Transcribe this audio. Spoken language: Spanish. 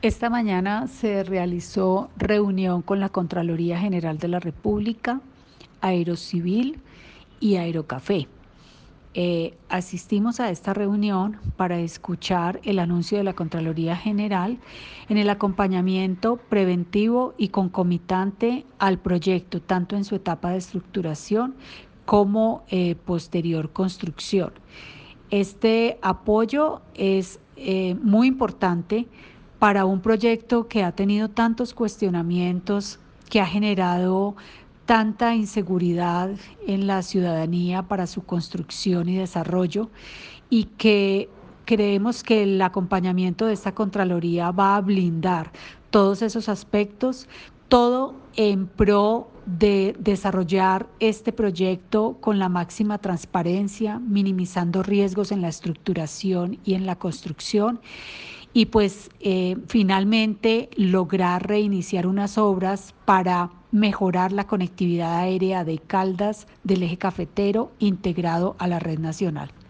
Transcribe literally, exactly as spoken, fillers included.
Esta mañana se realizó reunión con la Contraloría General de la República, Aerocivil y Aerocafé. Eh, asistimos a esta reunión para escuchar el anuncio de la Contraloría General en el acompañamiento preventivo y concomitante al proyecto, tanto en su etapa de estructuración como eh, posterior construcción. Este apoyo es eh, muy importante para un proyecto que ha tenido tantos cuestionamientos, que ha generado tanta inseguridad en la ciudadanía para su construcción y desarrollo, y que creemos que el acompañamiento de esta Contraloría va a blindar todos esos aspectos, todo en pro de desarrollar este proyecto con la máxima transparencia, minimizando riesgos en la estructuración y en la construcción, y pues eh, finalmente lograr reiniciar unas obras para mejorar la conectividad aérea de Caldas del eje cafetero integrado a la red nacional.